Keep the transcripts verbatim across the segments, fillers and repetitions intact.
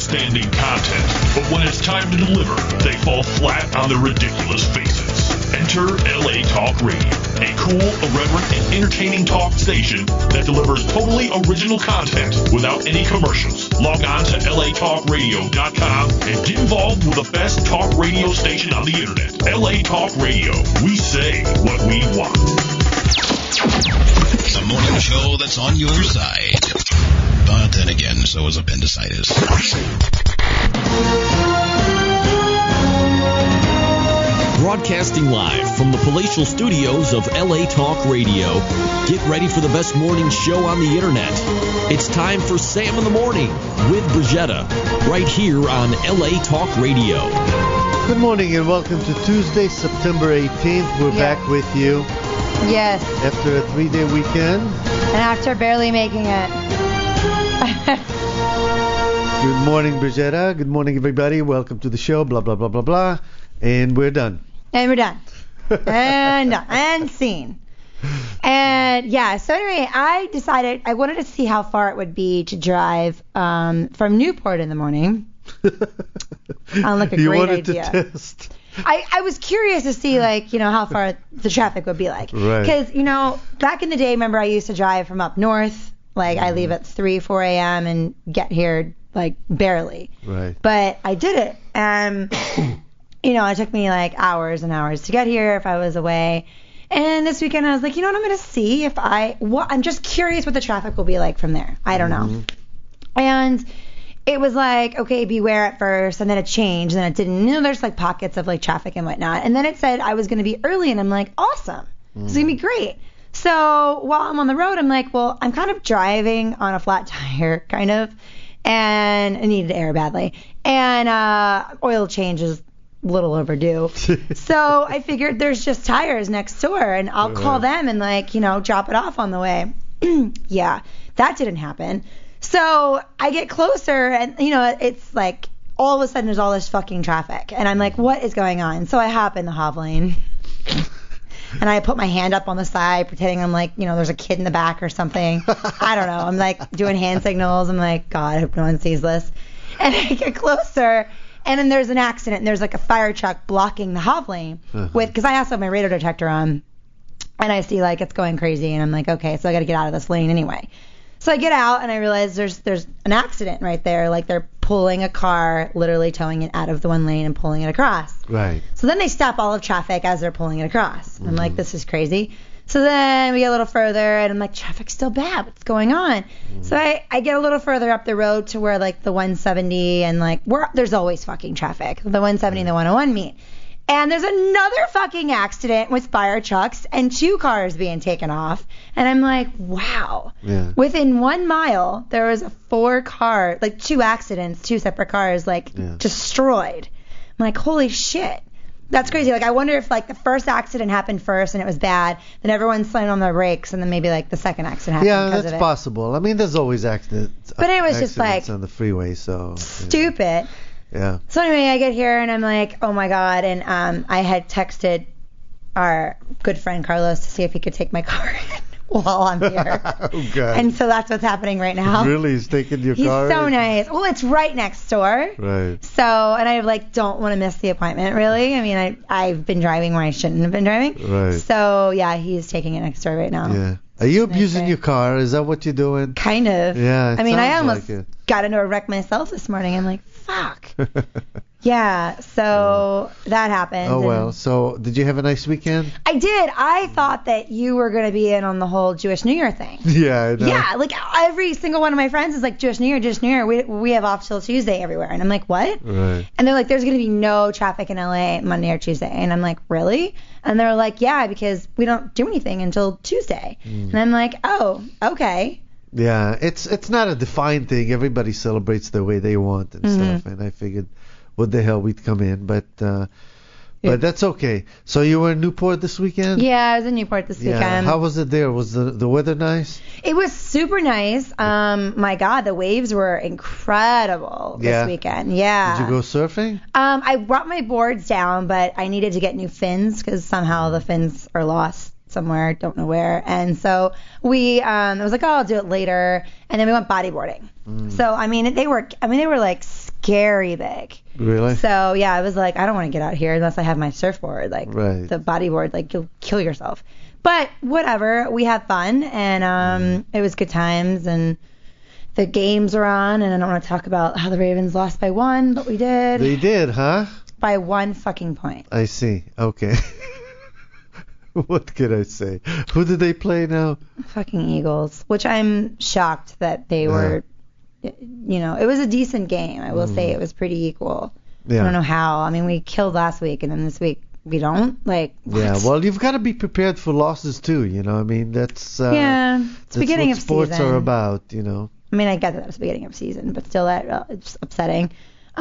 outstanding content, but when it's time to deliver, they fall flat on their ridiculous faces. Enter L A Talk Radio, a cool, irreverent, and entertaining talk station that delivers totally original content without any commercials. Log on to L A talk radio dot com and get involved with the best talk radio station on the internet. L A Talk Radio. We say what we want. The morning show that's on your side. But then again, so is appendicitis. Broadcasting live from the palatial studios of L A Talk Radio. Get ready for the best morning show on the internet. It's time for Sam in the Morning with Brigetta, right here on L A Talk Radio. Good morning and welcome to Tuesday, September eighteenth. We're yeah. back with you. Yes. After a three-day weekend. And after barely making it. Good morning, Brigetta. Good morning, everybody. Welcome to the show. Blah, blah, blah, blah, blah. And we're done. And we're done. and done. And scene. And yeah, so anyway, I decided I wanted to see how far it would be to drive um, from Newport in the morning. Sounds like a you great wanted idea. to test. I, I was curious to see, like, you know, how far the traffic would be like. Right. Because, you know, back in the day, remember I used to drive from up north. Like, I leave at three, four a.m. and get here, like, barely. Right. But I did it. And, you know, it took me, like, hours and hours to get here if I was away. And this weekend I was like, you know what, I'm going to see if I, what, I'm just curious what the traffic will be like from there. I don't mm-hmm. know. And it was like, okay, beware at first, and then it changed, and then it didn't. You know, there's like pockets of like traffic and whatnot. And then it said I was going to be early, and I'm like, awesome. Mm. This is going to be great. So while I'm on the road, I'm like, well, I'm kind of driving on a flat tire, kind of, and I needed air badly. And uh, oil change is a little overdue. So I figured there's just tires next door, and I'll uh-huh. call them and, like, you know, drop it off on the way. Yeah, that didn't happen. So I get closer, and, you know, it's like all of a sudden there's all this fucking traffic. And I'm like, what is going on? So I hop in the Hav lane. And I put my hand up on the side, pretending I'm like, you know, there's a kid in the back or something. I don't know. I'm like doing hand signals. I'm like, God, I hope no one sees this. And I get closer, and then there's an accident, and there's like a fire truck blocking the Hav lane. Uh-huh. with because I also have my radar detector on, and I see like it's going crazy, and I'm like, okay, so I got to get out of this lane anyway. So I get out, and I realize there's there's an accident right there. Like, they're pulling a car, literally towing it out of the one lane and pulling it across. Right. So then they stop all of traffic as they're pulling it across. Mm-hmm. I'm like, this is crazy. So then we get a little further, and I'm like, traffic's still bad. What's going on? Mm-hmm. So I, I get a little further up the road to where, like, the one seventy and, like, we're, there's always fucking traffic. The one seventy and the one oh one meet. And there's another fucking accident with fire trucks and two cars being taken off. And I'm like, wow. Yeah. Within one mile, there was a four car, like two accidents, two separate cars, like yeah. destroyed. I'm like, holy shit. That's crazy. Like, I wonder if, like, the first accident happened first and it was bad, then everyone slammed on their brakes, and then maybe, like, the second accident happened yeah, because that's of it. possible. I mean, there's always accidents. But it was just, like, on the freeway, so. Stupid. Yeah. Yeah. So anyway, I get here, and I'm like, oh my God. And um, I had texted our good friend Carlos to see if he could take my car while I'm here. Oh, God. And so that's what's happening right now. Really? He's taking your He's car? He's so nice. Well, it's right next door. Right. So, and I, like, don't want to miss the appointment, really. I mean, I, I've been driving where I shouldn't have been driving. Right. So, yeah, he's taking it next door right now. Yeah. Are you abusing your car? Is that what you're doing? Kind of. Yeah, it I mean, I sounds almost like it. got into a wreck myself this morning. I'm like, fuck. Yeah, so that happened. Oh, well. So did you have a nice weekend? I did. I thought that you were going to be in on the whole Jewish New Year thing. Yeah, I know. Yeah, like every single one of my friends is like, Jewish New Year, Jewish New Year. We we have off till Tuesday everywhere. And I'm like, what? Right. And they're like, there's going to be no traffic in L A Monday or Tuesday. And I'm like, really? And they're like, yeah, because we don't do anything until Tuesday. Mm. And I'm like, oh, okay. Yeah, it's it's not a defined thing. Everybody celebrates the way they want and mm-hmm. stuff. And I figured, what the hell, we'd come in, but uh, yeah. but that's okay. So you were in Newport this weekend? Yeah, I was in Newport this yeah. weekend. How was it there? Was the the weather nice? It was super nice. Um, my God, the waves were incredible yeah. this weekend. Yeah. Did you go surfing? Um, I brought my boards down, but I needed to get new fins because somehow the fins are lost somewhere, don't know where. And so we, um, I was like, oh, I'll do it later. And then we went bodyboarding. Mm. So I mean, they were, I mean, they were like scary big. Really? So yeah, I was like, I don't want to get out here unless I have my surfboard, like Right. the bodyboard, like you'll kill yourself. But whatever, we had fun, and um, it was good times, and the games are on, and I don't want to talk about how the Ravens lost by one, but we did. They did, huh? By one fucking point. I see. Okay. What could I say? Who did they play now? Fucking Eagles, which I'm shocked that they Yeah. were, you know, it was a decent game. I will say it was pretty equal. Yeah. I don't know how. I mean, we killed last week, and then this week we don't. Like, what? Yeah, well, you've got to be prepared for losses too, you know. I mean, that's uh, yeah, it's that's beginning what of sports season. are about, you know. I mean, I get that it's the beginning of season, but still, that uh, it's upsetting.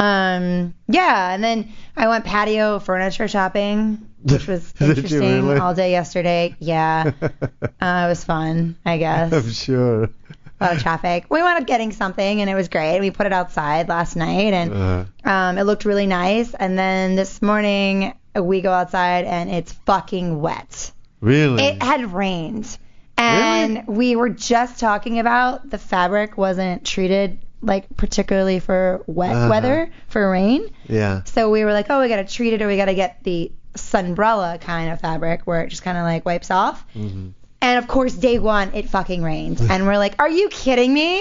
Um, yeah, and then I went patio furniture shopping, which was Did you interesting really? all day yesterday. Yeah, uh, it was fun, I guess. I'm sure. A lot of traffic. We wound up getting something, and it was great. We put it outside last night, and Uh, um, it looked really nice. And then this morning, we go outside, and it's fucking wet. really? It had rained. And we were just talking about the fabric wasn't treated like particularly for wet Uh-huh. weather, for rain. Yeah. So we were like, oh, we got to treat it, or we got to get the sunbrella kind of fabric where it just kind of like wipes off. Mhm. And of course, day one, it fucking rained. And we're like, are you kidding me?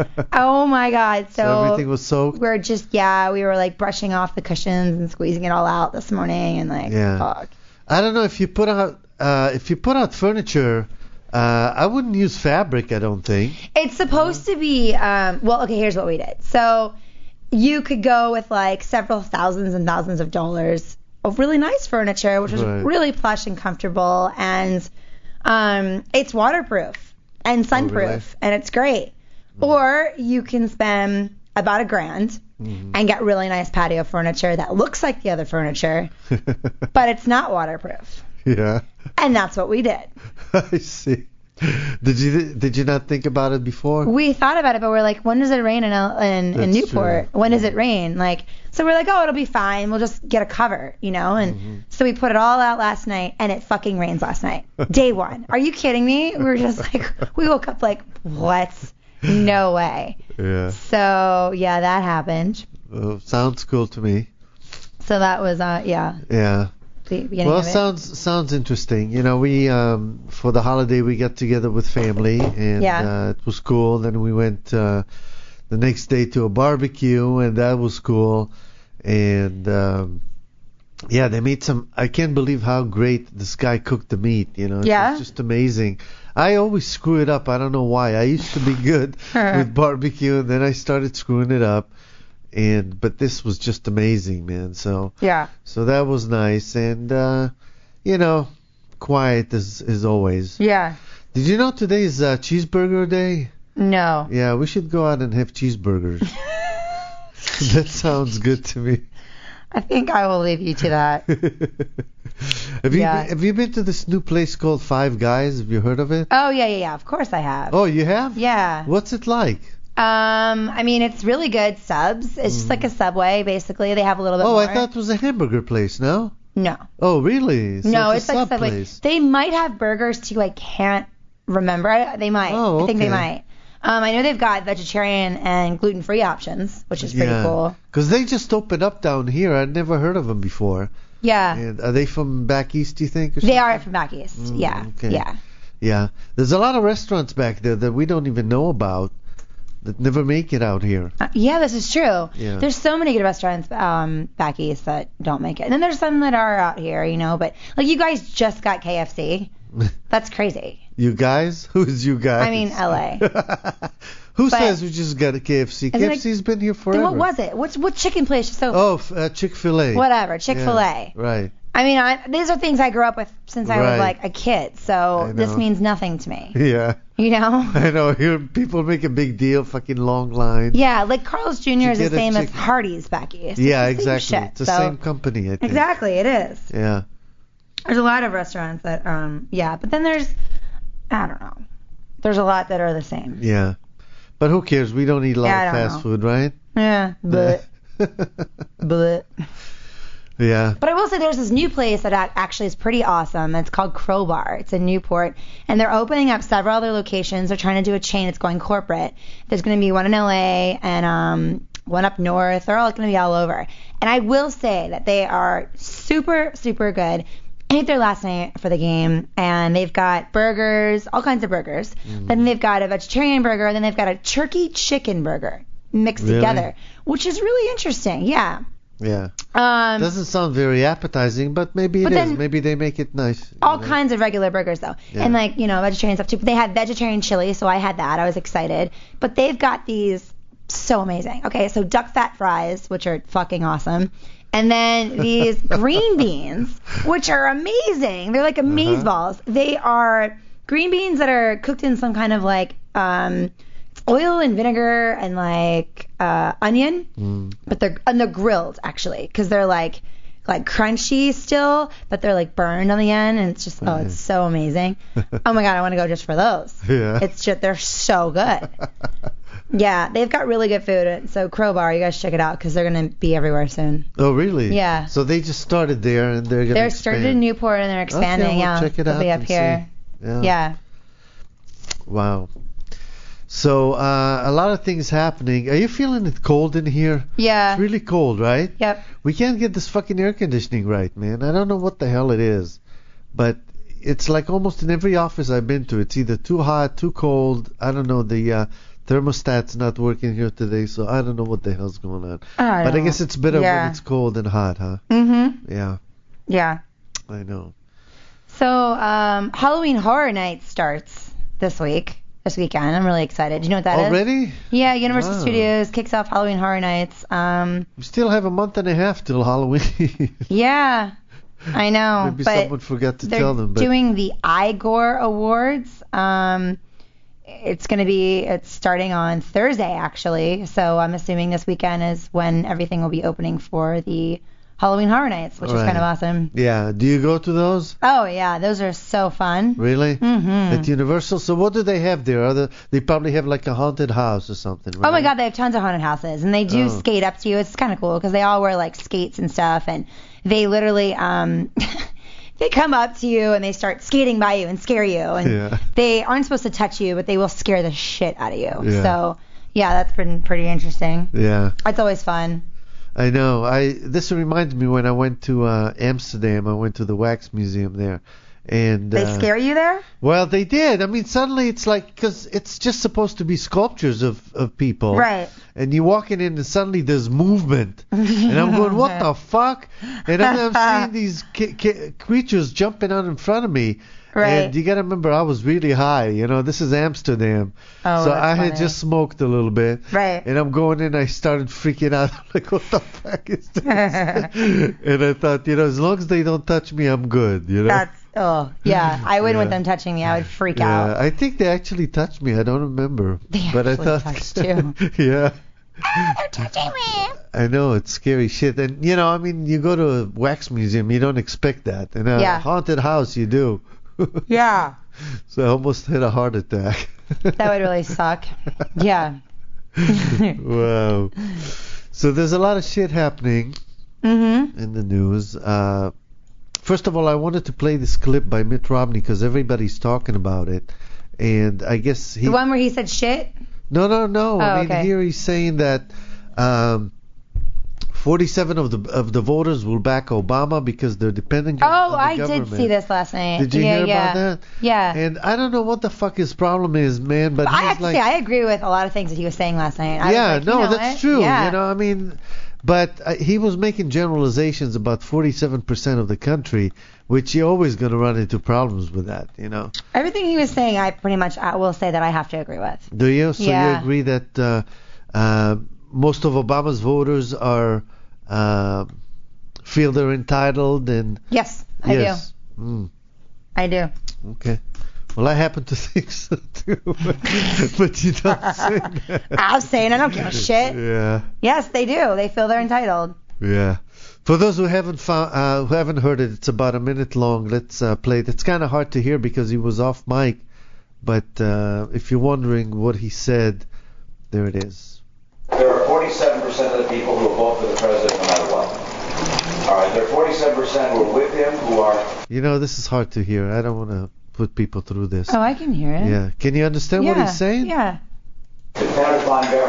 Oh my God. So, So everything was soaked. we're just, yeah, we were like brushing off the cushions and squeezing it all out this morning. And like, Yeah. fuck. I don't know if you put out uh, if you put out furniture. Uh, I wouldn't use fabric. I don't think. It's supposed to be, um, well, okay, here's what we did. So you could go with like several thousands and thousands of dollars of really nice furniture, which was Right. really plush and comfortable, and um, it's waterproof and sunproof, really? and it's great. Or you can spend about a grand Mhm. and get really nice patio furniture that looks like the other furniture, but it's not waterproof. Yeah. And that's what we did. I see. Did you did you not think about it before? We thought about it, but we're like, when does it rain in L- in, in That's Newport? true. When does it rain? Like, so we're like, oh, it'll be fine. We'll just get a cover, you know? And Mm-hmm. so we put it all out last night, and it fucking rains last night. Day one. Are you kidding me? We were just like, we woke up like, what? No way. Yeah. So yeah, that happened. Well, sounds cool to me. So that was, uh, yeah, Yeah. the beginning Well, of it. sounds sounds interesting. You know, we um for the holiday we got together with family, and Yeah. uh, it was cool. Then we went uh, the next day to a barbecue, and that was cool. And um, yeah, they made some. I can't believe how great this guy cooked the meat. You know, it Yeah? was just amazing. I always screw it up. I don't know why. I used to be good with barbecue, and then I started screwing it up. And but this was just amazing, man. So. Yeah. So that was nice, and uh, you know, quiet as as always. Yeah. Did you know today is uh, cheeseburger day? No. Yeah, we should go out and have cheeseburgers. That sounds good to me. I think I will leave you to that. have you Yeah. been, have you been to this new place called Five Guys? Have you heard of it? Oh, yeah, yeah, yeah. Of course I have. Oh, you have? Yeah. What's it like? Um, I mean, it's really good subs. It's just like a Subway, basically. They have a little bit Oh, more. I thought it was a hamburger place. No? No. Oh, really? So No, a it's like sub Subway. place. They might have burgers too. I can't remember. I, they might. Oh, I think they okay. might. Um, I know they've got vegetarian and gluten-free options, which is pretty cool. Because they just opened up down here. I'd never heard of them before. Yeah. And are they from back east, do you think? Or They something? are from back east. Mm, yeah. okay. Yeah. Yeah. There's a lot of restaurants back there that we don't even know about that never make it out here. Uh, yeah, this is true. Yeah. There's so many good restaurants um, back east that don't make it. And then there's some that are out here, you know. But, like, you guys just got K F C. That's crazy. You guys? Who's you guys? I mean, L A. Who But- says we just got a K F C? Isn't it- K F C's been here forever. Then what was it? What's what chicken place? So Oh, f- uh, Chick-fil-A. whatever, Chick-fil-A. Yeah, right. I mean, I, these are things I grew up with since I Right. was like a kid, I so this know. means nothing to me. Yeah. You know? I know. Here, people make a big deal, fucking long line. Yeah, like Carl's Junior is the get a same as chicken- Hardee's back east. Yeah, It's the same exactly. shit, It's the so- same company, I think. Exactly, it is. Yeah. There's a lot of restaurants that, um, yeah, but then there's, I don't know. There's a lot that are the same. Yeah. But who cares? We don't eat a lot Yeah, I of don't fast know. food, right? Yeah, but, but. Yeah. But I will say there's this new place that ac- actually is pretty awesome. It's called Crowbar. It's in Newport, and they're opening up several other locations. They're trying to do a chain. It's going corporate. There's going to be one in L A and um, one up north. They're all going to be all over. And I will say that they are super, super good. I ate there last night for the game, and they've got burgers, all kinds of burgers. Mm. Then they've got a vegetarian burger, and then they've got a turkey chicken burger mixed really? together, which is really interesting. Yeah. Yeah. Um, Doesn't sound very appetizing, but maybe it is. Maybe they make it nice. All know? kinds of regular burgers, though. Yeah. And, like, you know, vegetarian stuff, too. But they had vegetarian chili, so I had that. I was excited. But they've got these so amazing. Okay, so duck fat fries, which are fucking awesome. And then these green beans, which are amazing. They're like amaze uh-huh. balls. They are green beans that are cooked in some kind of, like, um, oil and vinegar and like uh, onion, mm. but they're and they're grilled actually because they're like like crunchy still, but they're like burned on the end, and it's just oh, it's so amazing. Oh my god, I want to go just for those. Yeah, it's just they're so good. Yeah, they've got really good food. So Crowbar, you guys check it out because they're gonna be everywhere soon. Oh really? Yeah. So they just started there and they're gonna. They're expand. started in Newport and they're expanding. Okay, we'll yeah, check it they'll out be up and here. See. Yeah. Yeah. Wow. So uh, a lot of things happening. Are you feeling it cold in here? Yeah. It's really cold, right? Yep. We can't get this fucking air conditioning right, man. I don't know what the hell it is, but it's like almost in every office I've been to. It's either too hot, too cold. I don't know. The uh, thermostat's not working here today, so I don't know what the hell's going on. I but know. I guess it's better yeah. when it's cold and hot, huh? Mm-hmm. Yeah. Yeah. I know. So um, Halloween Horror Night starts this week. This weekend. I'm really excited. Do you know what that Already? is? Already? Yeah, Universal wow. Studios kicks off Halloween Horror Nights. Um, we still have a month and a half till Halloween. Yeah, I know. Maybe but someone forgot to they're tell them. But doing the Igor Awards. Um, it's going to be, it's starting on Thursday, actually. So I'm assuming this weekend is when everything will be opening for the Halloween Horror Nights, which right. is kind of awesome. Yeah. Do you go to those? Oh, yeah. Those are so fun. Really? Mm-hmm. At Universal? So what do they have there? Are the, they probably have like a haunted house or something, right? Oh, my God. They have tons of haunted houses. And they do oh. skate up to you. It's kind of cool because they all wear, like, skates and stuff. And they literally... um They come up to you and they start skating by you and scare you. And yeah. they aren't supposed to touch you, but they will scare the shit out of you. Yeah. So, yeah, that's been pretty interesting. Yeah. It's always fun. I know. I This reminds me when I went to uh, Amsterdam. I went to the Wax Museum there. And They uh, scare you there? Well, they did. I mean, suddenly it's like, because it's just supposed to be sculptures of, of people. Right. And you walking in and suddenly there's movement. And I'm going, what the fuck? And then I'm seeing these ki- ki- creatures jumping out in front of me. Right. And you got to remember, I was really high. You know, this is Amsterdam. Oh, so that's I had funny. just smoked a little bit. Right. And I'm going in, I started freaking out. I'm like, what the fuck is this? And I thought, you know, as long as they don't touch me, I'm good. You know? That's, oh, yeah. I wouldn't Yeah. want them touching me. I would freak Yeah, out. I think they actually touched me. I don't remember. They but I actually thought, touched you. yeah. They're touching me. I know, it's scary shit. And, you know, I mean, you go to a wax museum, you don't expect that. In a Yeah. haunted house, you do. Yeah. So I almost had a heart attack. That would really suck. Yeah. Wow. So there's a lot of shit happening Mm-hmm. in the news. Uh, first of all, I wanted to play this clip by Mitt Romney because everybody's talking about it. And I guess he... The one where he said shit? No, no, no. Oh, I mean, okay. here he's saying that um, forty-seven of the of the voters will back Obama because they're depending on, Oh, on the I government. did see this last night. Did you yeah, hear yeah. about that? Yeah. And I don't know what the fuck his problem is, man. But But I he's have to like, say, I agree with a lot of things that he was saying last night. I yeah, was like, no, you know that's what? true. Yeah. You know, I mean, but uh, he was making generalizations about forty-seven percent of the country, which you're always going to run into problems with that. You know. Everything he was saying, I pretty much I will say that I have to agree with. Do you? So Yeah. you agree that uh, uh, most of Obama's voters are uh, feel they're entitled and Yes, I yes. do. Mm, I do. okay. Well, I happen to think so too, but, but you don't say that. I was saying I don't give a shit. Yeah. Yes, they do. They feel they're entitled. Yeah. For those who haven't found, uh, who haven't heard it, it's about a minute long. Let's uh, play it. It's kind of hard to hear because he was off mic, but uh, if you're wondering what he said, there it is. There are forty-seven percent of the people who will vote for the president no matter what. All right, there are forty-seven percent who are with him, who are... You know, this is hard to hear. I don't want to put people through this. Oh, I can hear it. Yeah. Can you understand yeah. what he's saying? Yeah. dependent upon government,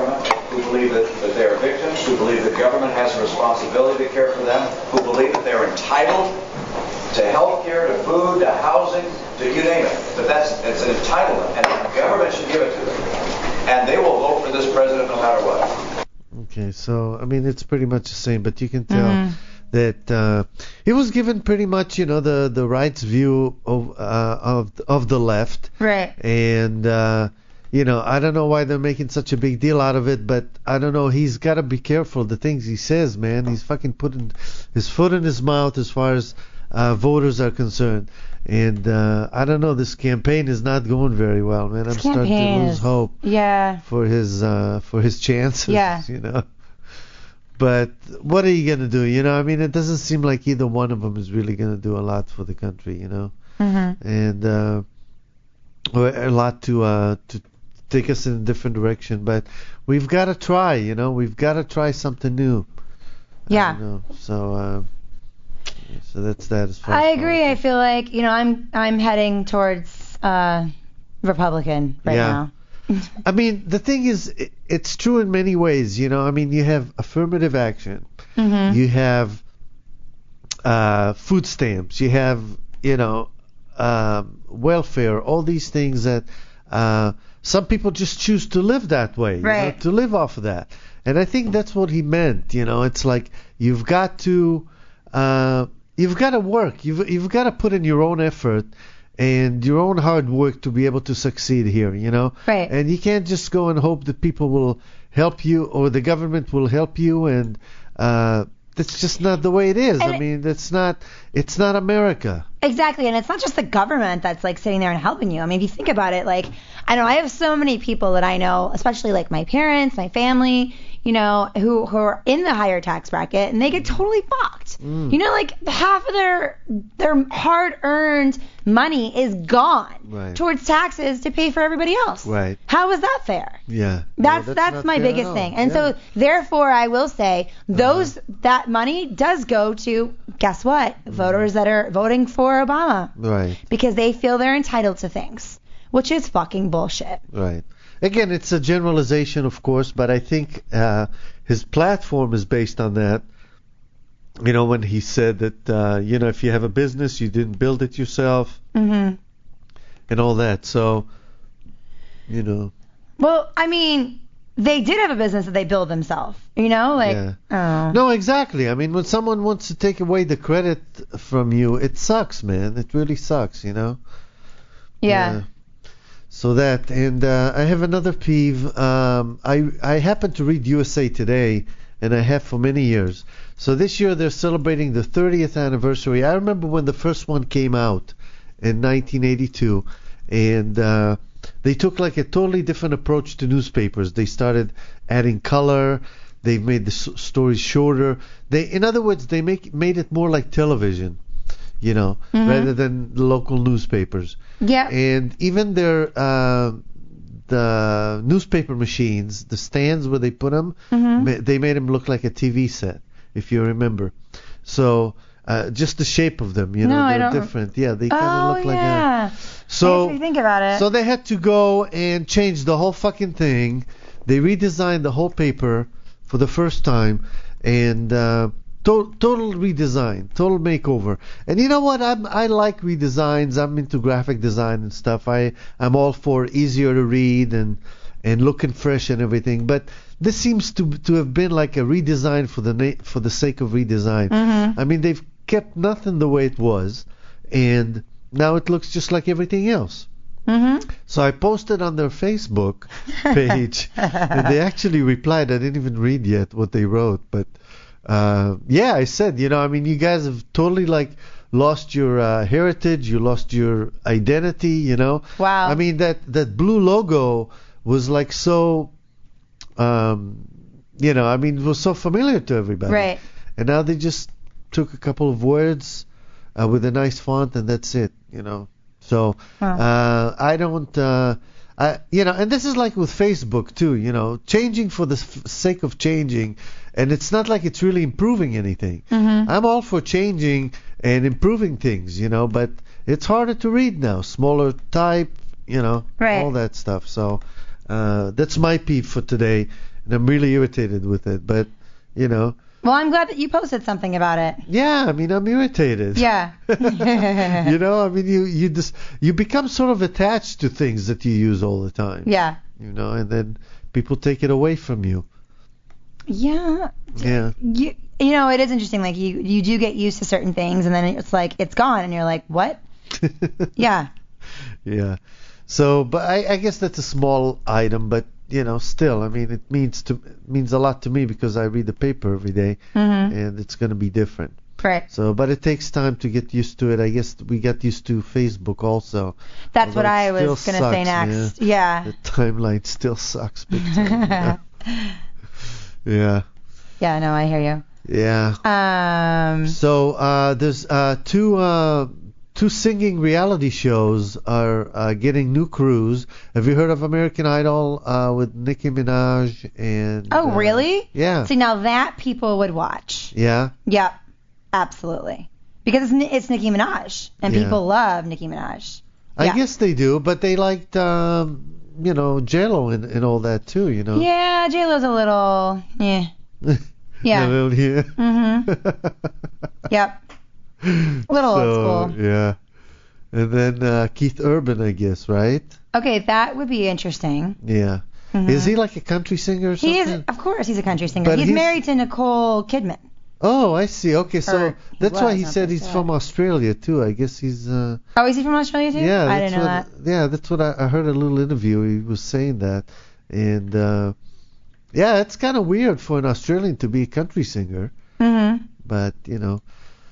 who believe that, that they are victims, who believe the government has a responsibility to care for them, who believe that they're entitled to health care, to food, to housing, to you name it. That that's it's an entitlement, and the government should give it to them. And they will vote for this president no matter what. Okay, so I mean it's pretty much the same, but you can tell Mm-hmm. that uh, he was given pretty much, you know, the the right's view of uh, of of the left, Right. and uh, you know, I don't know why they're making such a big deal out of it, but I don't know. He's got to be careful the things he says, man. He's fucking putting his foot in his mouth as far as uh, voters are concerned, and uh, I don't know. This campaign is not going very well, man. I'm This starting to campaign lose is- hope Yeah. for his uh, for his chances. Yeah. You know. But what are you gonna do? You know, I mean, it doesn't seem like either one of them is really gonna do a lot for the country. You know, Mm-hmm. and uh, or a lot to uh, to take us in a different direction. But we've got to try. You know, we've got to try something new. I Yeah. don't know. So. Uh, so that's that. As far I as agree. I politics. feel like, you know, I'm I'm heading towards uh, Republican right Yeah. now. I mean, the thing is, it, it's true in many ways. You know, I mean, you have affirmative action. Mm-hmm. You have uh, food stamps. You have, you know, um, welfare. All these things that uh, some people just choose to live that way. you know, Right. to live off of that. And I think that's what he meant. You know, it's like you've got to, uh, you've got to work. You've you've got to put in your own effort and your own hard work to be able to succeed here. You know. Right. And you can't just go and hope that people will help you or the government will help you, and uh, that's just not the way it is. And I it- mean, that's not. It's not America. Exactly, and it's not just the government that's like sitting there and helping you. I mean, if you think about it, like I know I have so many people that I know, especially like my parents, my family, you know, who who are in the higher tax bracket, and they get totally fucked. Mm. You know, like half of their their hard-earned money is gone Right. towards taxes to pay for everybody else. Right. How is that fair? Yeah. That's No, that's, not my fair at biggest all. thing. And Yeah. Uh-huh. so therefore I will say those that money does go to guess what? Voters that are voting for Obama Right. because they feel they're entitled to things, which is fucking bullshit. Right. Again, it's a generalization, of course, but I think uh, his platform is based on that. You know, when he said that, uh, you know, if you have a business, you didn't build it yourself, Mhm. and all that. So, you know, Well, I mean, they did have a business that they build themselves, you know, like Yeah. oh. no, exactly. I mean, when someone wants to take away the credit from you, it sucks, man. It really sucks, you know. yeah. So that, and uh, I have another peeve. Um, I I happened to read U S A Today, and I have for many years. So this year they're celebrating the thirtieth anniversary. I remember when the first one came out in nineteen eighty-two, and uh, they took like a totally different approach to newspapers. They started adding color. They've made the s- stories shorter. They, in other words, they make made it more like television, you know, Mhm. rather than the local newspapers. Yeah. And even their uh, the newspaper machines, the stands where they put them, Mhm. ma- they made them look like a T V set, if you remember. So uh, just the shape of them, you know, No, I they're don't- different. Yeah, they kind of Oh look like a. yeah. So if you think about it. so they had to go and change the whole fucking thing. They redesigned the whole paper for the first time, and uh, to- total redesign, total makeover. And you know what? I'm, I like redesigns. I'm into graphic design and stuff. I I'm all for easier to read and and looking fresh and everything. But this seems to to have been like a redesign for the na- for the sake of redesign. Mhm. I mean, they've kept nothing the way it was, and now it looks just like everything else. Mhm. So I posted on their Facebook page, and they actually replied. I didn't even read yet what they wrote, but uh, yeah, I said, you know, I mean, you guys have totally like lost your uh, heritage, you lost your identity, you know. Wow. I mean, that that blue logo was like so, um, you know, I mean, it was so familiar to everybody. Right. And now they just took a couple of words uh, with a nice font, and that's it, you know. So Wow. uh, I don't, uh, I, you know, and this is like with Facebook too, you know, changing for the f- sake of changing, and it's not like it's really improving anything. Mhm. I'm all for changing and improving things, you know, but it's harder to read now, smaller type, you know, Right. all that stuff. So uh, that's my peeve for today. and I'm really irritated with it. But you know. Well, I'm glad that you posted something about it. Yeah, I mean, I'm irritated. Yeah. You know, I mean, you you just you become sort of attached to things that you use all the time. Yeah. You know, and then people take it away from you. Yeah. Yeah. You you know, it is interesting. Like you you do get used to certain things, and then it's like it's gone, and you're like, what? Yeah. Yeah. So, but I, I guess that's a small item, but you know, still, I mean, it means to it means a lot to me because I read the paper every day, Mm-hmm. and it's going to be different. Right. So, but it takes time to get used to it. I guess we got used to Facebook also. That's what Although I it was still gonna say sucks, next. Yeah. Yeah. The timeline still sucks big time. Yeah. Yeah. No, I hear you. Yeah. Um. So uh, there's uh, two uh, two singing reality shows are uh, getting new crews. Have you heard of American Idol uh, with Nicki Minaj and? Oh, uh, really? Yeah. See, now that people would watch. Yeah. Yep. Absolutely. Because it's, Ni- it's Nicki Minaj, and Yeah. people love Nicki Minaj. I Yeah. guess they do, but they liked um, you know J-Lo and, and all that too. You know. Yeah, J Lo's a little. Yeah. Yeah. A little, yeah. Mhm. Yep. Little old So, school. yeah. And then uh, Keith Urban, I guess, right? Okay, that would be interesting. Yeah. Mhm. Is he like a country singer or something? He is, of course, he's a country singer. But he's, he's- married to Nicole Kidman. Oh, I see. Okay, so Or he that's why was, he not said this he's guy. from Australia too. I guess he's. Uh, Oh, is he from Australia too? yeah, I that's didn't know what, that. Yeah, that's what I, I heard a little interview. He was saying that, and uh, yeah, it's kind of weird for an Australian to be a country singer, Mhm. but you know.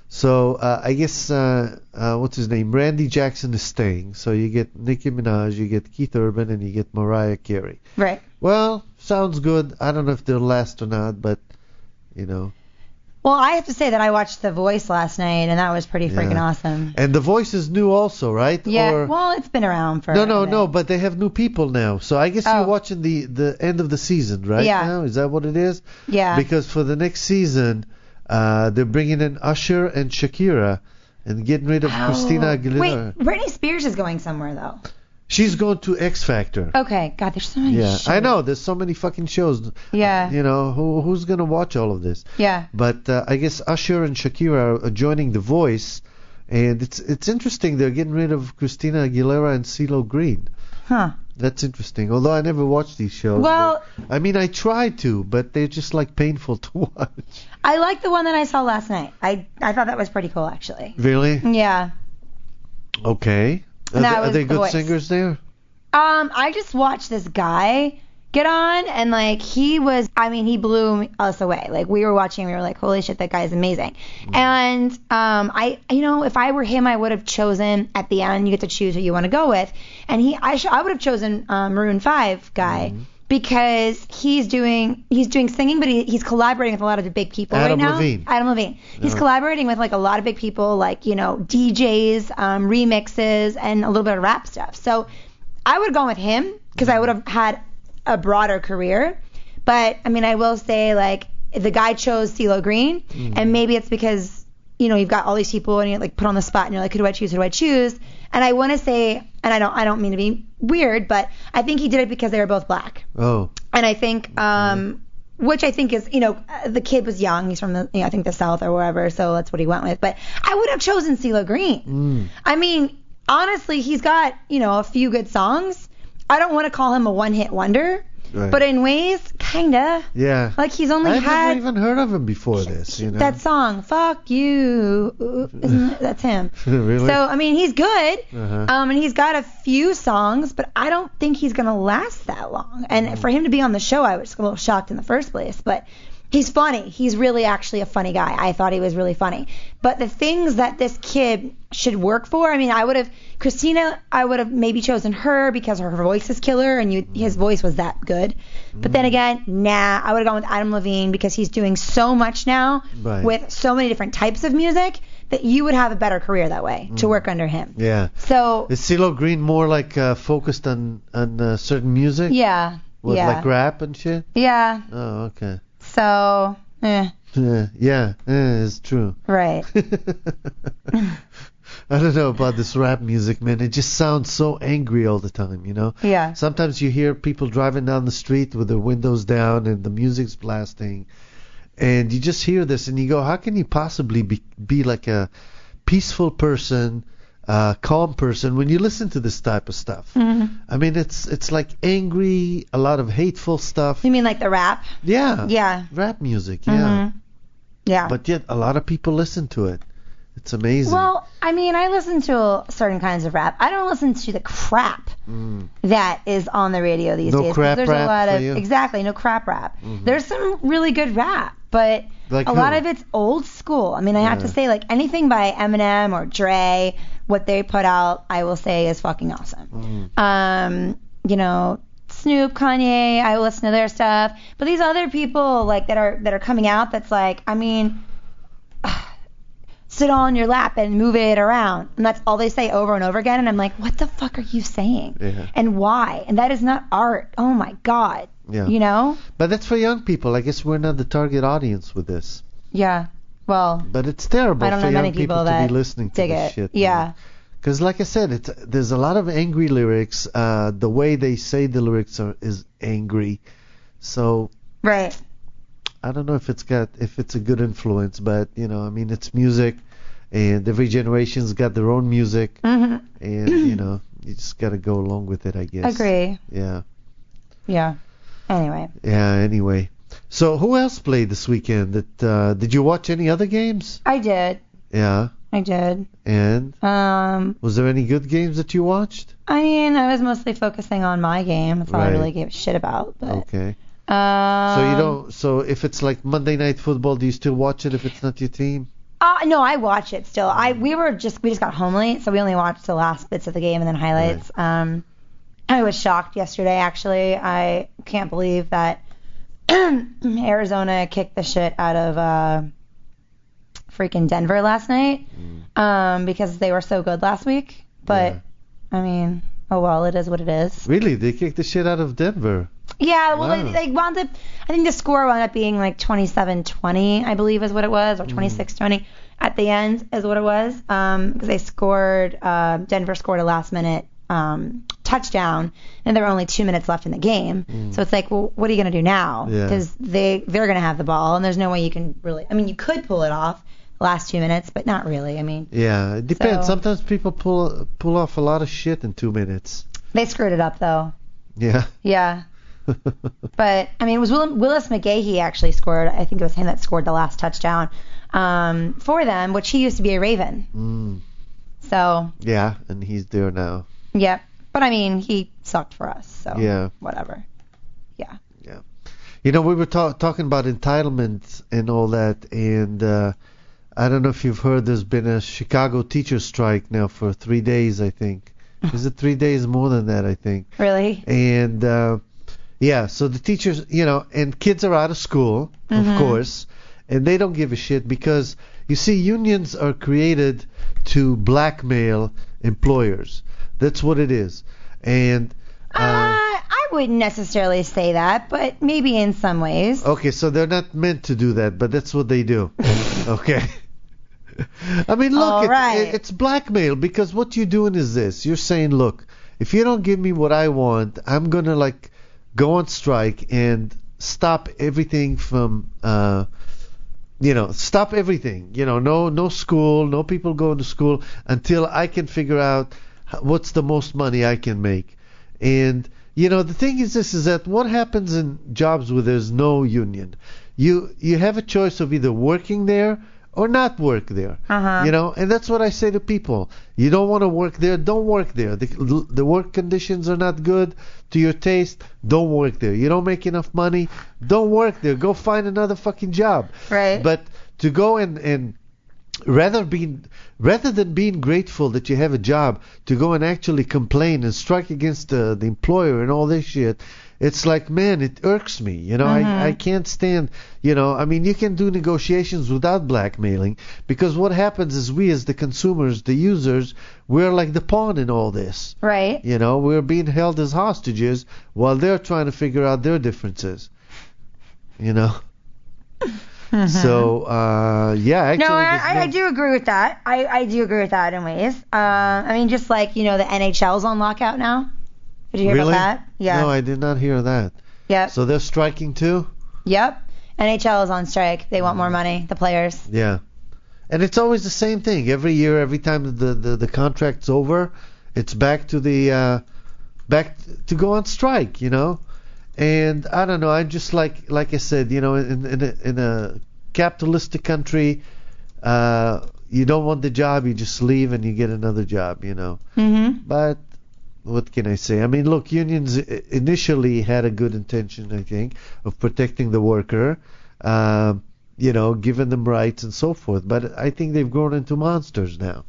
So uh, I guess uh, uh, what's his name? Randy Jackson is staying. So you get Nicki Minaj, you get Keith Urban, and you get Mariah Carey. Right. Well, sounds good. I don't know if they'll last or not, but you know. Well, I have to say that I watched The Voice last night, and that was pretty freaking Yeah. awesome. And The Voice is new also, right? Yeah. Or, Well, it's been around for. no, a no, bit. no. But they have new people now. So I guess Oh. you're watching the the end of the season, right? Yeah. Now is that what it is? Yeah. Because for the next season, uh, they're bringing in Usher and Shakira, and getting rid of Oh. Christina Aguilera. Wait, Britney Spears is going somewhere though. She's going to X Factor. Okay. God, there's so many. Yeah, shows. I know. There's so many fucking shows. Yeah. You know, who who's gonna watch all of this? Yeah. But uh, I guess Usher and Shakira are joining The Voice, and it's it's interesting. They're getting rid of Christina Aguilera and CeeLo Green. Huh. That's interesting. Although I never watched these shows. Well- but- I mean, I tried to, but they're just like painful to watch. I like the one that I saw last night. I I thought that was pretty cool actually. Really? Yeah. Okay. Are, And that they, are was they The good Voice. singers there? Um, I just watched this guy get on, and like he was, I mean, he blew us away. Like we were watching, we were like, holy shit, that guy is amazing. And um, I, you know, if I were him, I would have chosen at the end. You get to choose who you want to go with, and he, I, sh- I would have chosen um, Maroon Five guy. Because he's doing he's doing singing, but he, he's collaborating with a lot of the big people Adam right now. Levine. Adam Levine. He's Yeah. collaborating with like a lot of big people, like you know D Js, um, remixes, and a little bit of rap stuff. So I would have gone with him because I would have had a broader career. But I mean, I will say like the guy chose CeeLo Green, and maybe it's because you know you've got all these people and you're like put on the spot and you're like, who do I choose? Who do I choose? And I want to say, and I don't I don't mean to be weird, but I think he did it because they were both black. Oh. And I think, um, which I think is, you know, uh, the kid was young. He's from the, you know, I think the South or wherever, so that's what he went with. But I would have chosen CeeLo Green. Mm. I mean, honestly, he's got, you know, a few good songs. I don't want to call him a one-hit wonder, Right. but in ways, kinda. Yeah. Like he's only I've had never even heard of him before this. You know. that song, "Fuck You." Isn't it? That's him. Really? So I mean, he's good, Uh-huh. um, and he's got a few songs, but I don't think he's gonna last that long. And Mm. for him to be on the show, I was a little shocked in the first place. But he's funny. He's really actually a funny guy. I thought he was really funny. But the things that this kid should work for, I mean, I would have Christina. I would have maybe chosen her because her voice is killer, and you, his voice was that good. But then again, nah, I would have gone with Adam Levine because he's doing so much now Right. with so many different types of music that you would have a better career that way to work under him. Yeah. So Is CeeLo Green more like uh, focused on on uh, certain music? yeah, With yeah, like rap and shit? yeah. Oh, okay. So eh, Yeah, yeah, yeah, it's true. right. I don't know about this rap music, man. It just sounds so angry all the time, you know? Yeah. Sometimes you hear people driving down the street with their windows down and the music's blasting. And you just hear this and you go, how can you possibly be, be like a peaceful person, uh, calm person when you listen to this type of stuff? Mm-hmm. I mean, it's it's like angry, a lot of hateful stuff. You mean like the rap? Yeah. Yeah. Rap music, yeah. Mm-hmm. Yeah. But yet a lot of people listen to it. It's amazing. Well, I mean, I listen to certain kinds of rap. I don't listen to the crap Mm. that is on the radio these No days. 'cause crap there's rap a lot for of you? exactly no crap rap. Mhm. There's some really good rap, but Like a who? lot of it's old school. I mean, I have to Yeah. say, like anything by Eminem or Dre, what they put out, I will say is fucking awesome. Mm. Um, you know, Snoop, Kanye, I will listen to their stuff. But these other people like that are that are coming out, that's like, I mean, sit on your lap and move it around, and that's all they say over and over again. And I'm like, what the fuck are you saying? Yeah. And why? And that is not art. Oh my god. Yeah. You know? But that's for young people. I guess we're not the target audience with this. Yeah. Well, But it's terrible I don't for know young many people to that be listening to dig this it. shit. Yeah. Because like I said, it's there's a lot of angry lyrics. Uh, the way they say the lyrics are is angry. So Right. I don't know if it's got if it's a good influence, but you know, I mean, it's music, and every generation's got their own music, Mhm. and you know, you just gotta go along with it, I guess. Agree. Yeah. Yeah. Anyway. Yeah. Anyway, so who else played this weekend? That uh, did you watch any other games? I did. Yeah. I did. And Um, was there any good games that you watched? I mean, I was mostly focusing on my game. That's all I Right. really gave a shit about. But, Okay. um, So you don't. So if it's like Monday Night Football, do you still watch it if it's not your team? Uh, no, I watch it still. I we were just we just got home late, so we only watched the last bits of the game and then highlights. Um, I was shocked yesterday. Actually, I can't believe that Arizona kicked the shit out of uh, freaking Denver last night um, because they were so good last week. But Yeah. I mean, oh well, it is what it is. Really? They kicked the shit out of Denver. Yeah, well, Wow. they, they wound up. I think the score wound up being like twenty-seven twenty, I believe, is what it was, or twenty-six twenty at the end is what it was. Um, because they scored. Uh, Denver scored a last-minute um touchdown, and there were only two minutes left in the game. So it's like, well, what are you gonna do now? Yeah. Because they they're gonna have the ball, and there's no way you can really. I mean, you could pull it off the last two minutes, but not really. I mean, Yeah, it depends. So- Sometimes people pull pull off a lot of shit in two minutes. they screwed it up though. Yeah. Yeah. But, I mean, it was Will, Willis McGahee actually scored. I think it was him that scored the last touchdown um, for them, which he used to be a Raven. Mm, So, yeah, and he's there now. yeah. But, I mean, he sucked for us. So, Yeah. whatever. Yeah. Yeah. You know, we were ta- talking about entitlement and all that, and uh, I don't know if you've heard, there's been a Chicago teacher strike now for three days, I think. Is it three days? More than that, I think. Really? And uh, yeah, so the teachers, you know, and kids are out of school, Mhm. of course, and they don't give a shit because you see, unions are created to blackmail employers. That's what it is. And Uh, I wouldn't necessarily say that, but maybe in some ways. okay, so they're not meant to do that, but that's what they do. Okay. I mean, look, All it, right. it, it's blackmail because what you're doing is this. You're saying, look, if you don't give me what I want, I'm going to, like, go on strike and stop everything from, uh, you know, stop everything. You know, no no school, no people going to school until I can figure out h- what's the most money I can make. And, you know, the thing is this, is that what happens in jobs where there's no union? You you have a choice of either working there or not work there. Uh-huh. You know, and that's what I say to people. You don't want to work there, don't work there. The, the work conditions are not good to your taste, don't work there. You don't make enough money, don't work there. Go find another fucking job. Right. But to go and, and rather being rather than being grateful that you have a job, to go and actually complain and strike against the, the employer and all this shit, it's like, man, it irks me. You know, Mhm. I, I can't stand, you know, I mean, you can do negotiations without blackmailing, because what happens is we as the consumers, the users, we're like the pawn in all this. Right. You know, we're being held as hostages while they're trying to figure out their differences. You know? Mm-hmm. So uh, yeah, actually, no, I, there's I, no- I do agree with that. I, I do agree with that in ways. Uh, I mean, just like, you know, the N H L's on lockout now. Did you hear really? about that? Yeah. No, I did not hear that. Yep. So they're striking too? Yep. N H L is on strike. They want more money, the players. Yeah. And it's always the same thing. Every year, every time the the, the contract's over, it's back to the uh, back to go on strike, you know. And I don't know. I just like like I said, you know, in in a, in a capitalistic country, uh, you don't want the job, you just leave and you get another job, you know. Mm-hmm. But what can I say? I mean, look, unions initially had a good intention, I think, of protecting the worker, uh, you know, giving them rights and so forth. But I think they've grown into monsters now.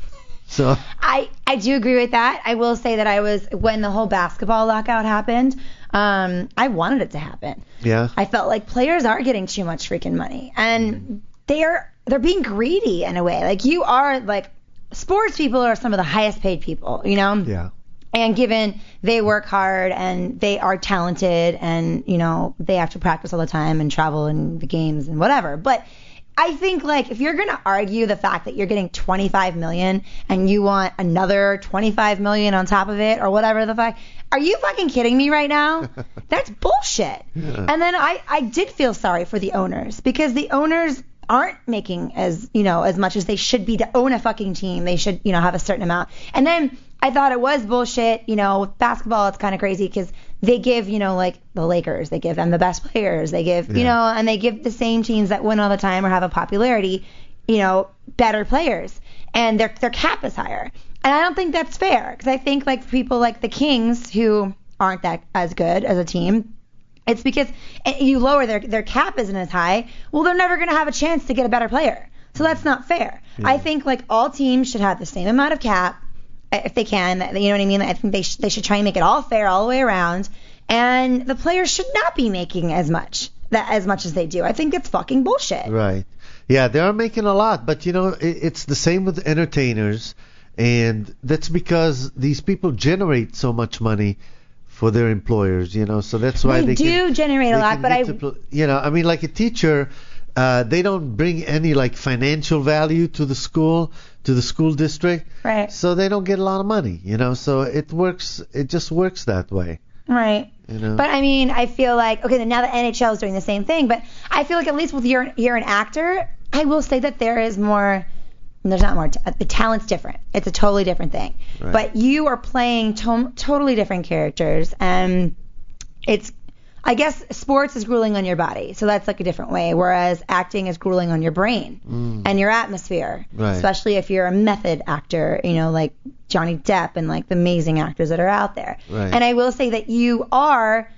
So I, I do agree with that. I will say that I was, when the whole basketball lockout happened, um, I wanted it to happen. yeah, I felt like players are getting too much freaking money, and they're they're being greedy in a way. Like, you are, like, sports people are some of the highest paid people, you know? yeah, And given they work hard and they are talented and, you know, they have to practice all the time and travel and the games and whatever. But I think, like, if you're going to argue the fact that you're getting twenty-five million and you want another twenty-five million on top of it or whatever the fuck, are you fucking kidding me right now? That's bullshit. Yeah. And then I, I did feel sorry for the owners, because the owners aren't making as, you know, as much as they should be to own a fucking team. They should, you know, have a certain amount. And then I thought it was bullshit. You know, with basketball, it's kind of crazy because they give, you know, like the Lakers, they give them the best players. They give, you Yeah. know, and they give the same teams that win all the time or have a popularity, you know, better players. And their their cap is higher. And I don't think that's fair, because I think, like, people like the Kings, who aren't that as good as a team, it's because you lower their their cap isn't as high. Well, they're never going to have a chance to get a better player. So that's not fair. Yeah. I think, like, all teams should have the same amount of cap if they can. You know what I mean? I think they sh- they should try and make it all fair all the way around. And the players should not be making as much that as much as they do. I think it's fucking bullshit. right. Yeah, they are making a lot, but you know, it, it's the same with entertainers, and that's because these people generate so much money for their employers, you know, so that's why They they, do can, generate a they lot, can but I- multipl- you know, I mean, like a teacher, uh, they don't bring any like financial value to the school, to the school district, Right. so they don't get a lot of money, you know, so it works, it just works that way, Right. you know. But I mean, I feel like, okay, then now the N H L is doing the same thing, but I feel like at least with you're, you're an actor, I will say that there is more, there's not more, t- the talent's different. It's a totally different thing. Right. But you are playing to- totally different characters, and it's, I guess sports is grueling on your body, so that's like a different way, whereas acting is grueling on your brain Mm. and your atmosphere, Right. especially if you're a method actor, you know, like Johnny Depp and like the amazing actors that are out there. Right. And I will say that you are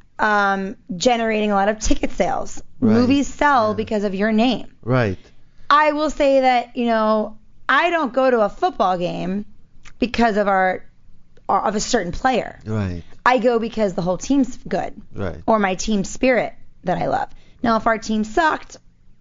um, generating a lot of ticket sales. Right. Movies sell Yeah. because of your name. Right. I will say that, you know, I don't go to a football game because of our, our of a certain player. Right. I go because the whole team's good, Right. or my team spirit that I love. Now, if our team sucked,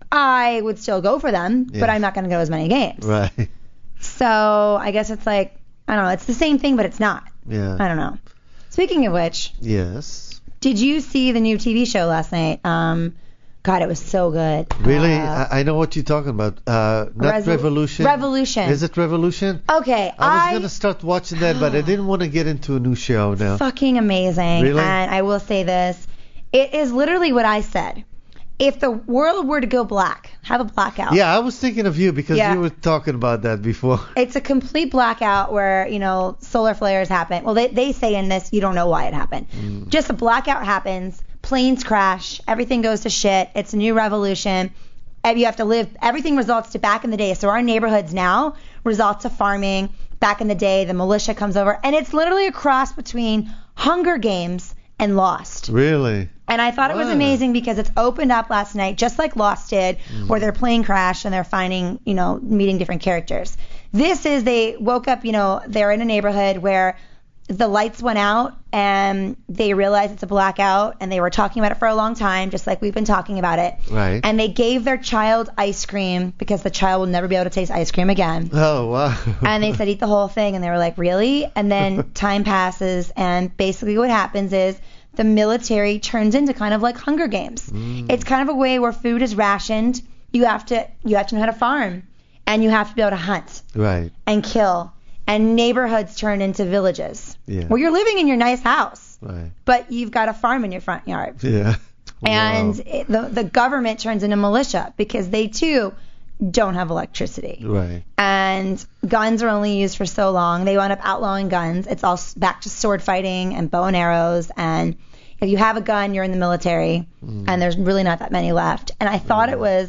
I would still go for them, Yeah. but I'm not going to go to as many games. Right. So I guess it's like, I don't know, it's the same thing, but it's not. Yeah. I don't know. Speaking of which, Yes. did you see the new T V show last night? Um, God, it was so good. Really? Uh, I, I know what you're talking about. Uh, not Resol- Revolution. Revolution. Is it Revolution? Okay, I was I, gonna start watching that, but I didn't want to get into a new show now. fucking amazing. Really? And I will say this, it is literally what I said. If the world were to go black, have a blackout. Yeah, I was thinking of you because Yeah. you were talking about that before. It's a complete blackout where, you know, solar flares happen. Well, they, they say in this, you don't know why it happened. Mm. Just a blackout happens, planes crash, everything goes to shit. It's a new revolution. And you have to live, everything results to back in the day. So our neighborhoods now result to farming. Back in the day, the militia comes over. And it's literally a cross between Hunger Games and Lost. Really? And I thought it was Wow. amazing because it's opened up last night, just like Lost did, where their plane crashed and they're finding, you know, meeting different characters. This is, they woke up, you know, they're in a neighborhood where the lights went out and they realized it's a blackout, and they were talking about it for a long time, just like we've been talking about it. Right. And they gave their child ice cream because the child will never be able to taste ice cream again. Oh wow. And they said, eat the whole thing. And they were like, really? And then time passes, and basically what happens is the military turns into kind of like Hunger Games. Mm. It's kind of a way where food is rationed. You have to you have to know how to farm, and you have to be able to hunt Right. and kill. And neighborhoods turn into villages Yeah. where you're living in your nice house, Right. but you've got a farm in your front yard. Yeah. And Wow. it, the the government turns into militia because they too don't have electricity. Right. And guns are only used for so long. They wound up outlawing guns. It's all s- back to sword fighting and bow and arrows. And if you have a gun, you're in the military. Mm. And there's really not that many left. And I thought it was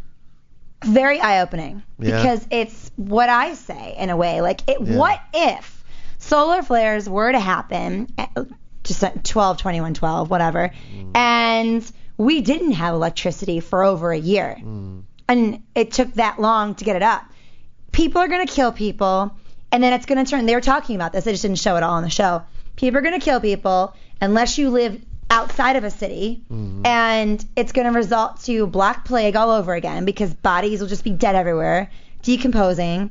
very eye-opening Yeah. because it's what I say in a way. Like, it, Yeah. what if solar flares were to happen, at just at twelve, twenty-one, twelve, whatever, Mm. and we didn't have electricity for over a year? Mm. And it took that long to get it up. People are going to kill people, and then it's going to turn. They were talking about this. They just didn't show it all on the show. People are going to kill people unless you live outside of a city, Mhm. and it's going to result to Black Plague all over again because bodies will just be dead everywhere, decomposing,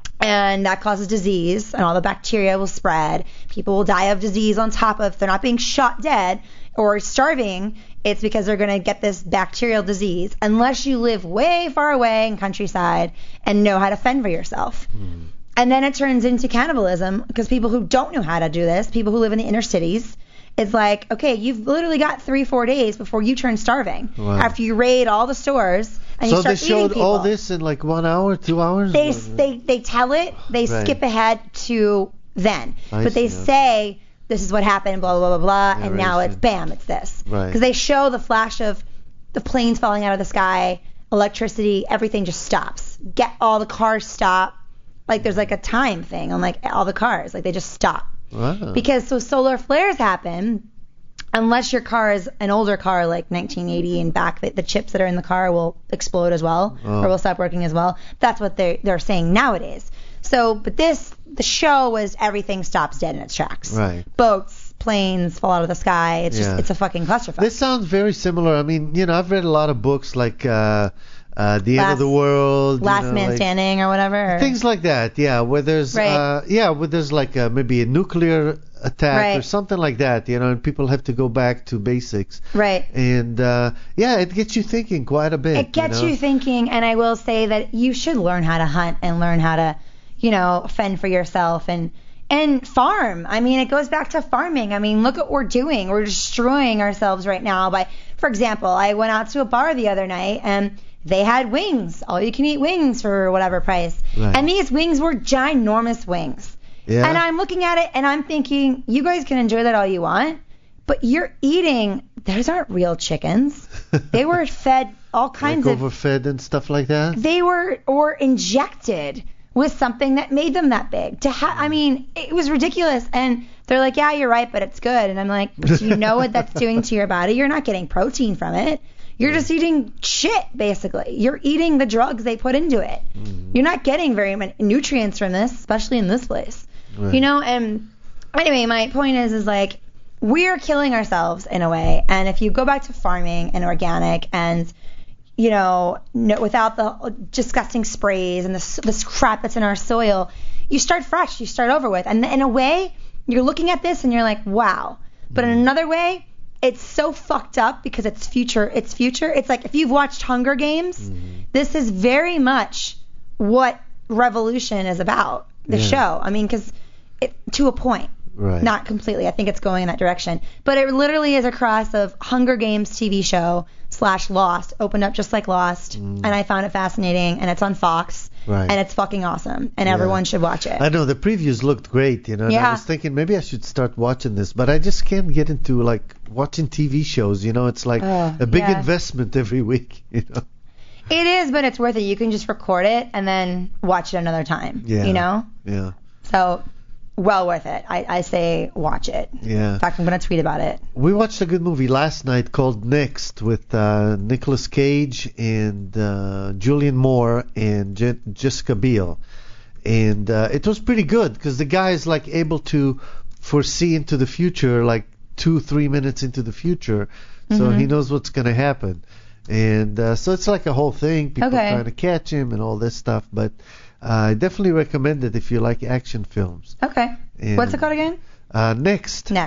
and that causes disease, and all the bacteria will spread. People will die of disease on top of, if they're not being shot dead or starving, it's because they're going to get this bacterial disease unless you live way far away in countryside and know how to fend for yourself. Mm. And then it turns into cannibalism because people who don't know how to do this, people who live in the inner cities, it's like, okay, you've literally got three, four days before you turn starving. Wow. After you raid all the stores and So you they start eating showed people. all this in like one hour, two hours? They, Or- they, they tell it, they Right. skip ahead to then. I but they see, okay. say, this is what happened, blah, blah, blah, blah, blah, and now it's Narration. bam, it's this. Right. Because they show the flash of the planes falling out of the sky, electricity, everything just stops. Get all the cars stop. Like there's like a time thing on like all the cars. Like they just stop. Wow. Because so solar flares happen, unless your car is an older car like nineteen eighty and back, the, the chips that are in the car will explode as well, Oh. or will stop working as well. That's what they're, they're saying nowadays. So, but this, the show was everything stops dead in its tracks. Right. Boats, planes fall out of the sky. It's Yeah. just, it's a fucking clusterfuck. This sounds very similar. I mean, you know, I've read a lot of books like uh, uh, The End Last- of the World. you Last know, Man like Standing or whatever. or- Things like that, yeah, where there's, Right. uh, yeah, where there's like uh maybe a nuclear attack or Right. something like that, you know, and people have to go back to basics. Right. And uh, yeah, it gets you thinking quite a bit. It gets you, you, know? thinking, and I will say that you should learn how to hunt and learn how to, you know, fend for yourself and and farm. I mean, it goes back to farming. I mean, look what we're doing. We're destroying ourselves right now by, for example, I went out to a bar the other night and they had wings, all you can eat wings for whatever price. Right. And these wings were ginormous wings. Yeah. And I'm looking at it and I'm thinking, you guys can enjoy that all you want, but you're eating, those aren't real chickens. They were fed all kinds like of, overfed and stuff like that. they were, or injected with something that made them that big. To ha- I mean, it was ridiculous. And they're like, yeah, you're right, but it's good. And I'm like, but do you know what that's doing to your body? You're not getting protein from it. You're just eating shit, basically. You're eating the drugs they put into it. Mm. You're not getting very many nutrients from this, especially in this place. Right. You know, and anyway, my point is, is like, we're killing ourselves in a way. And if you go back to farming and organic and, you know, no, without the disgusting sprays and this, this crap that's in our soil, you start fresh, you start over with. And in a way, you're looking at this and you're like, wow. But in another way, it's so fucked up because it's future. It's future. It's like if you've watched Hunger Games, Mm-hmm. this is very much what Revolution is about. The Yeah. show. I mean, because to a point. Right. Not completely. I think it's going in that direction. But it literally is a cross of Hunger Games T V show slash Lost, opened up just like Lost, Mm. and I found it fascinating, and it's on Fox, Right. and it's fucking awesome, and Yeah. everyone should watch it. I know the previews looked great, you know. And I Yeah. was thinking maybe I should start watching this, but I just can't get into like watching T V shows. You know, it's like Oh, a big yeah. investment every week. You know. It is, but it's worth it. You can just record it and then watch it another time. Yeah. You know? Yeah. So, well worth it. I, I say watch it. Yeah. In fact, I'm going to tweet about it. We watched a good movie last night called Next with uh, Nicolas Cage and uh, Julianne Moore and Je- Jessica Biel, and uh, it was pretty good because the guy is like able to foresee into the future, like two, three minutes into the future, so Mhm. he knows what's going to happen, and uh, so it's like a whole thing. People Okay. trying to catch him and all this stuff, but uh, I definitely recommend it if you like action films. Okay. And, What's it called again? Uh, Next. Next.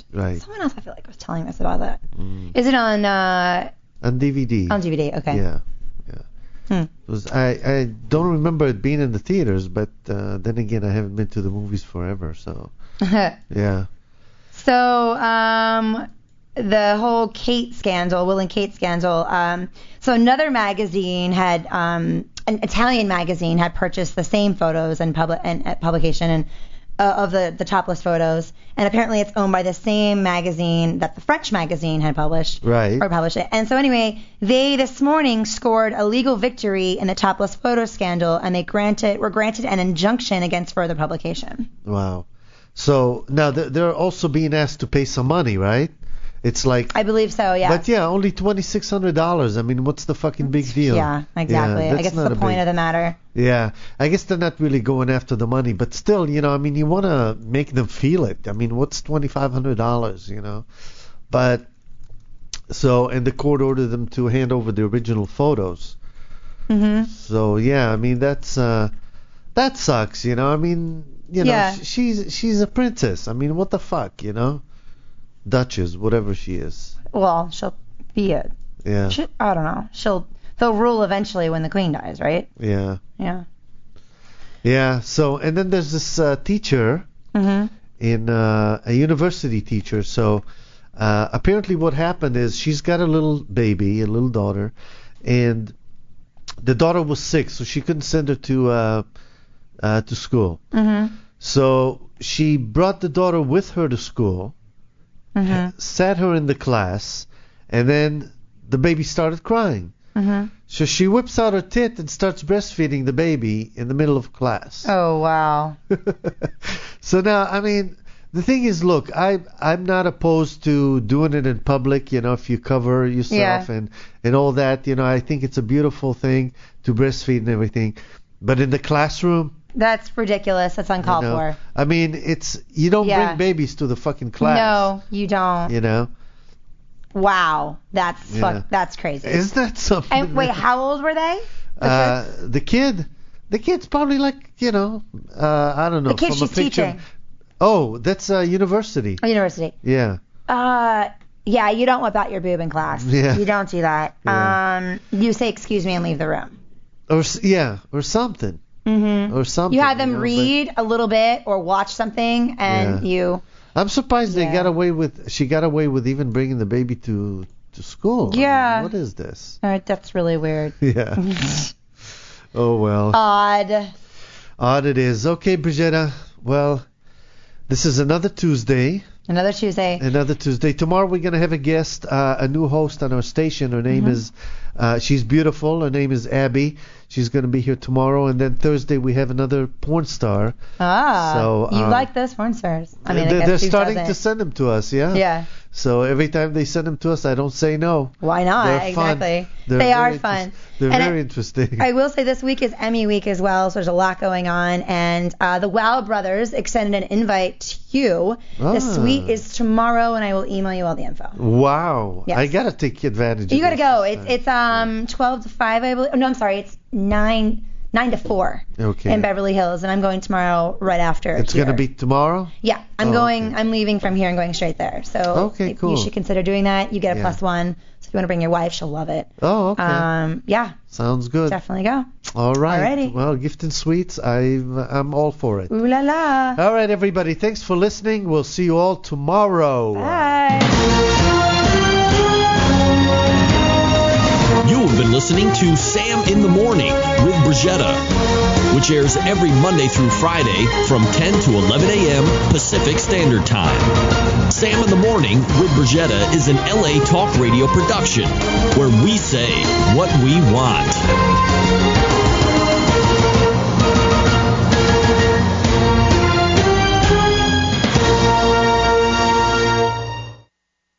Right. Someone else I feel like was telling us about that. Mm. Is it on uh, On D V D. on D V D? Okay. Yeah. Yeah. Hmm. It was, I, I don't remember it being in the theaters, but uh, then again, I haven't been to the movies forever, so yeah. So, um, the whole Kate scandal, Will and Kate scandal. Um, so another magazine had, um, an Italian magazine had purchased the same photos and public and uh, publication and uh, of the the topless photos, and apparently it's owned by the same magazine that the French magazine had published. Right. Or published it. And so anyway, they this morning scored a legal victory in the topless photo scandal, and they granted were granted an injunction against further publication. Wow. So now they're they're also being asked to pay some money, right? It's like. I believe so, yeah. But yeah, only twenty-six hundred dollars. I mean, what's the fucking big deal? Yeah, exactly. Yeah, I that's guess not that's the a point big- of the matter. Yeah, I guess they're not really going after the money, but still, you know, I mean, you want to make them feel it. I mean, what's twenty-five hundred dollars, you know? But so, and the court ordered them to hand over the original photos. Mhm. So yeah, I mean, that's uh, that sucks, you know. I mean, you know, Yeah. sh- she's she's a princess. I mean, what the fuck, you know? Duchess, whatever she is. Well, she'll be a. Yeah, She, I don't know. She'll. They'll rule eventually when the queen dies, right? yeah, Yeah. yeah. So, and then there's this uh, teacher. Mhm. in uh, a university teacher. So uh, apparently what happened is she's got a little baby, a little daughter, and the daughter was sick, so she couldn't send her to uh, uh, to school. Mhm. So she brought the daughter with her to school, Mhm. sat her in the class, and then the baby started crying. Mhm. So she whips out her tit and starts breastfeeding the baby in the middle of class. Oh wow. So now, I mean, the thing is, look, I I'm not opposed to doing it in public. You know, if you cover yourself Yeah. and and all that, you know, I think it's a beautiful thing to breastfeed and everything. But in the classroom, That's ridiculous. That's you uncalled know, for. I mean, it's you don't Yeah. bring babies to the fucking class. No, you don't. You know, Wow. That's Yeah. fuck. That's crazy. isn't that something? And wait, how old were they? The uh, kids? the kid, the kid's probably like, you know, uh, I don't know. The kid from a she's picture. teaching. Oh, that's uh, university. University. Yeah. Uh, yeah, you don't whip out your boob in class. Yeah. You don't do that. Yeah. Um, you say excuse me and leave the room. Or s- yeah, or something, Mm-hmm. or something. You have them know, but- read a little bit or watch something, and Yeah. you. I'm surprised they Yeah. got away with. She got away with even bringing the baby to to school. I mean, Yeah. what is this? All right, that's really weird. Yeah. Oh well. Odd. Odd it is. Okay, Brigitta. Well, this is another Tuesday. Another Tuesday. Another Tuesday. Tomorrow we're gonna have a guest, uh, a new host on our station. Her name Mhm. is. Uh, she's beautiful. Her name is Abby. She's gonna be here tomorrow, and then Thursday we have another porn star. Ah, So, you uh, like those porn stars? I mean, I they're guess they're who starting to doesn't? send them to us. Yeah. Yeah. So every time they send them to us, I don't say no. Why not? They're fun. Exactly. They're They are very fun. interest- They're And very I- interesting. I will say this week is Emmy week as well, so there's a lot going on. And uh, the Wow Brothers extended an invite to you. The Ah. suite is tomorrow, and I will email you all the info. Wow. Yes. I gotta take advantage. You of gotta this go. this It's time. it's um twelve to five, I believe. Oh, no, I'm sorry. It's nine nine to four Okay. in Beverly Hills, and I'm going tomorrow right after. It's here. gonna be tomorrow. Yeah, I'm Oh, going. okay. I'm leaving from here and going straight there. So Okay, if cool. you should consider doing that. You get a Yeah. plus one. So if you want to bring your wife, she'll love it. Oh, okay. Um, yeah, Sounds good. definitely go. All right. Alrighty. Well, gift and sweets. I I'm all for it. Ooh la la. All right, everybody. Thanks for listening. We'll see you all tomorrow. Bye. You have been listening to Sam in the Morning with Brigitta, which airs every Monday through Friday from ten to eleven a.m. Pacific Standard Time. Sam in the Morning with Brigitta is an L A Talk Radio production where we say what we want.